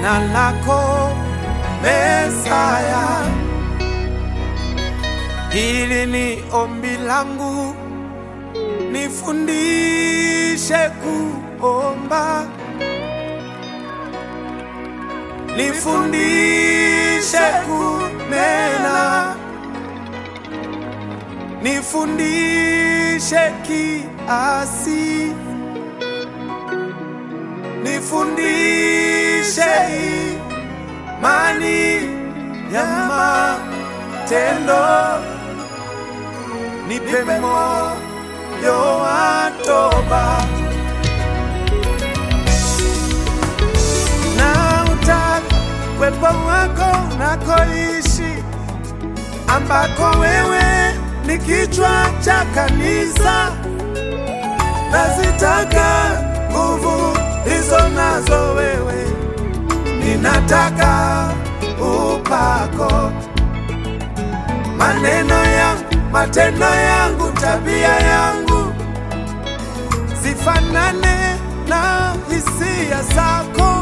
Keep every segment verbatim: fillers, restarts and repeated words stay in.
jina lako Mesaya. Hili ni ombi langu, nifundishe kuomba, nifundishe kunena, nifundishe kiasi, nifundishe imani ya matendo, nipe moyo wa toba, na utaka uwepo wako unakoishi, ambako wewe ni kichwa cha kanisa. Nazitaka nguvu hizo nazo wewe, ninataka upako. Maneno yangu, matendo yangu, tabia yangu zifanane na hisia zako.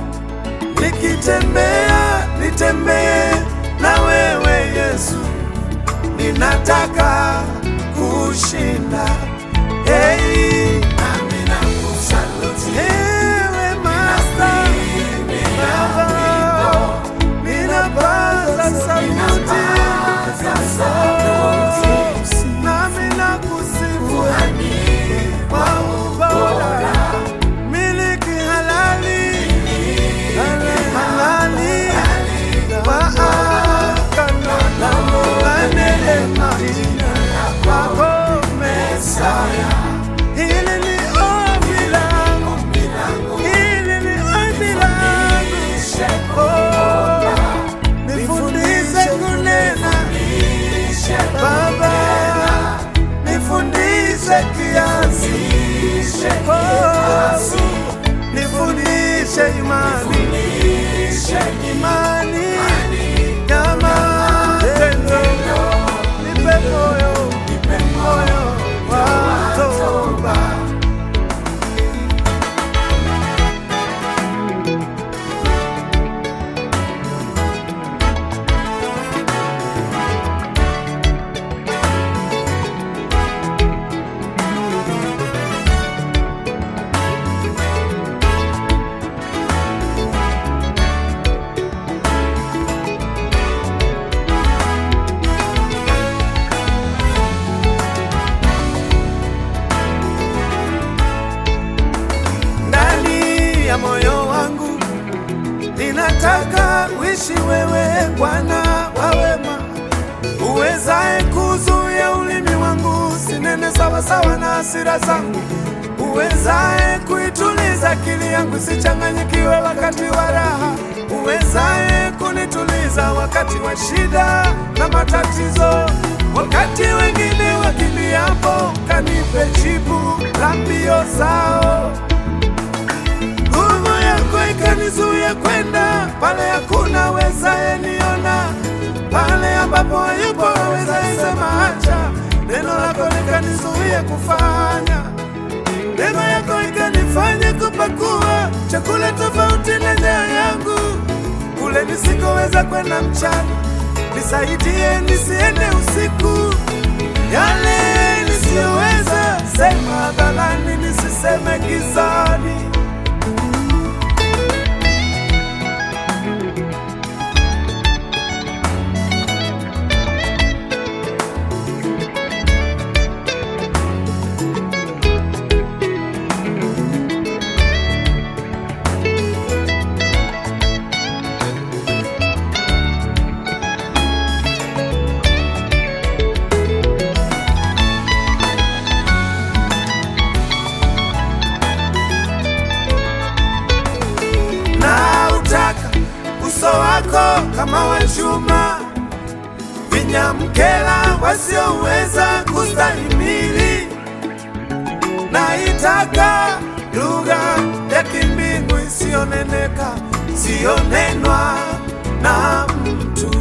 Nikitembea, nitembee na wewe Yesu, ninataka kushinda. Hey, amina kusaluti ewe Master, ninapaza sauti, nami nakusifu kwa ubora, miliki halali, halali wa agano la neema wako Mesaya. Hili ni ombi langu, hili ni ombi langu. Oh, nifundishe kunena Baba, nifundishe kiasi. Oh, nifundishe imani, imani ya matendo. Nipe moyo, moyo wa toba. Moyo wangu ninataka uishi wewe, Bwana wa wema, uwezaye kuzuia ulimi wangu sinene sawa sawa na hasira zangu, uwezaye kuituliza akili yangu sichanganyikiwe wakati wa raha, uwezaye kunituliza wakati wa shida na matatizo, wakati wengine wakiliapo, kanipe jibu la mbio zao. Nguvu yako ikanizuia kwenda pale hakuna wezaye niona, pale ambapo hayupo wezaye sema acha. Neno lako likanizuia kufanya, neno yako ikanifanya kupakua chakula tofauti na njaa yangu, kule nisikoweza kwenda mchana. Nisaidie nisiende usiku, yale nisiyoweza sema hadharani, nisiseme gizani. Uso wako kama wa chuma, vinyamkela wasioweza kustahimili. Naitaka lugha ya kimbingu isiyoneneka, isiyonenwa na mtu.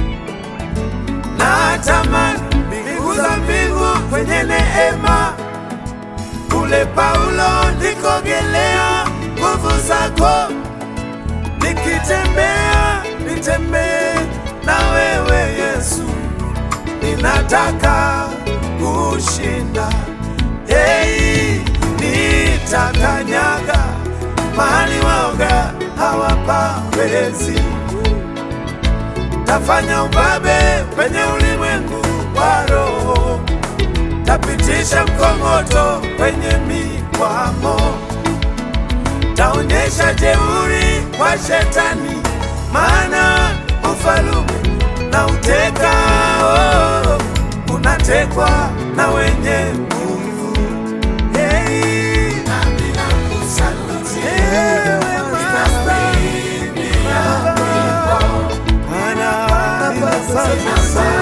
Natamani mbingu za mbingu kwenye neema, kule Paulo nikogelea nguvu zako, niki nikitembea nitembee na wewe Yesu, ninataka kushinda. Hey, nitakanyaga mahali waoga hawapawezi, tafanya ubabe penye ulimwengu wa roho, tapitisha mkongoto kwenye mikwamo, taonyesha jeuri kwa shetani, maana ufalume na uteka oh, unatekwa na wenye nguvu. Hey, nami nakusaluti ewe Master, Bwana ninakusaluti.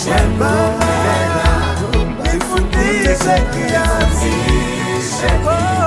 Nifundishe kiasi